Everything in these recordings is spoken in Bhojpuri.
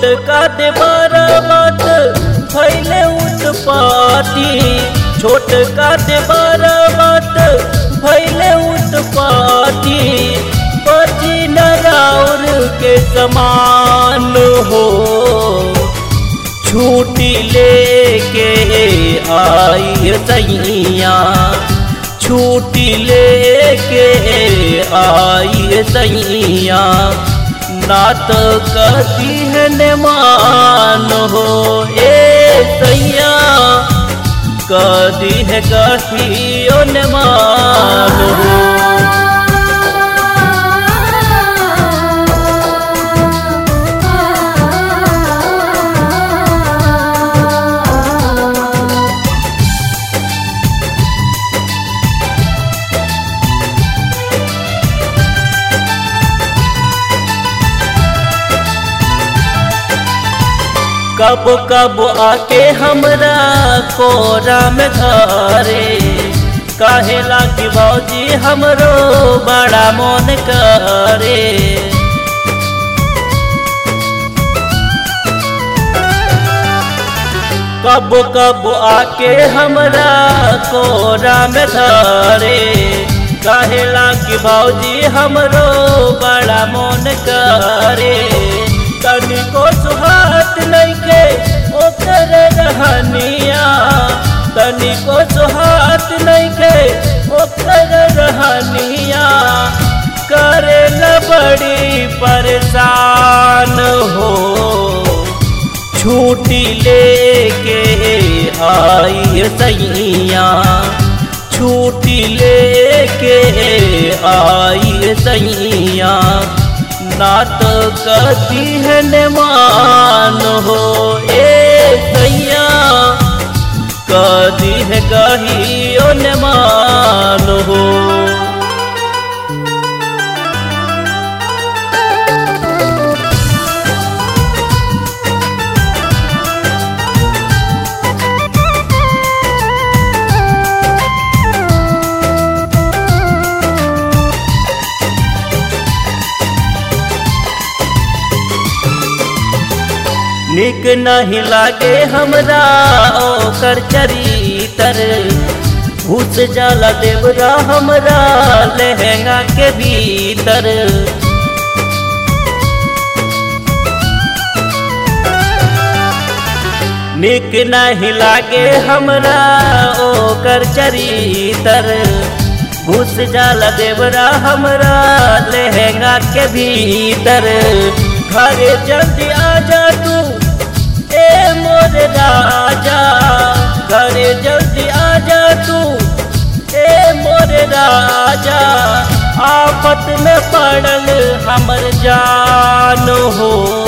छोटका देवर मत भैले उत्पाती, छोटका देवर मत भैले उत्पाती, पति नराउर के समान हो। छुट्टी लेके आई सैया, छुट्टी लेके आई सैया, नात कदी है न मान हो। ए सैया कदी है कहियो न मान हो। कब कब आके हमरा कोरा में धरे, कहेला कि भौजी हमरो बड़ा मन करे। कब कब आके हमरा कोरा में धरे, कहेला कि भौजी हमरो बड़ा मन करे। तनिको सुहात नइखे ओकर रहनिया, तनिको सुहात नइखे ओकर रहनिया, करेला बड़ी परेशान हो। छुट्टी लेके आई सैया, छुट्टी लेके आई सैया, नात कदी है न मान हो। ए सैया कदी है कहियो न मान हो। निक नहीं लागे हमरा ओकर चरितर, घुस जाला देवरा हमरा लहंगा के भीतर। निक नहीं लागे हमरा ओकर चरितर, घुस जाला देवरा हमरा लहंगा के भीतर। घरे जल्दी आजा तू ए मोर राजा, घरे जल्दी आजा तू ए मोर राजा, आफत में पड़ल हमर जान हो।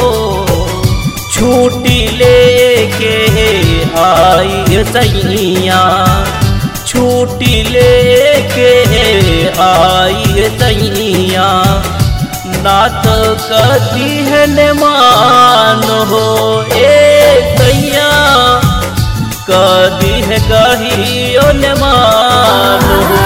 छुट्टी लेके आई सैया, छुट्टी लेके आई सैया, नात कदी है न मान हो। ए सैया कदी है कहियो न मान हो।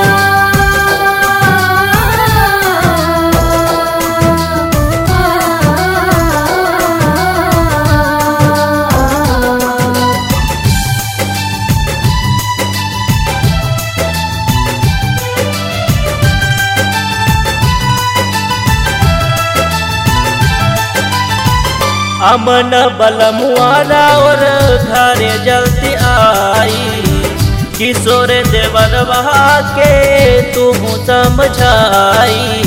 अमन बलमुआरा और घरे जल्दी आई, किशोर देवरवा के तुम समझाई।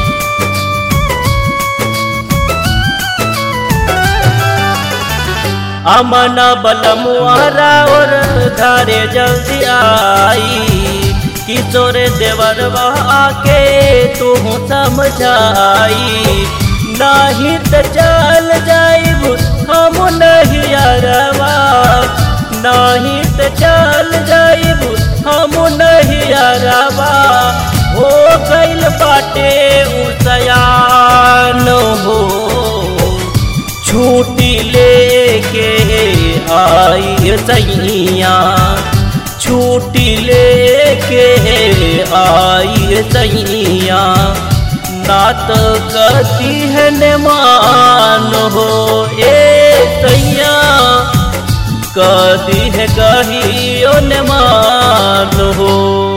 अमन बलमुआरा और घरे जल्दी आई, किशोर देवरवा के तुम समझाई। नहीं त चल जाइब हम नहीं अरवा, नहीं त चल जाइब हम नहीं अरवा। हो गइल बाटे उसयान हो। छुट्टी लेके आई सैया, छुट्टी लेके आई सैया, ना बात कहती है न मान हो ए सैया कहती है कहियो न मान हो।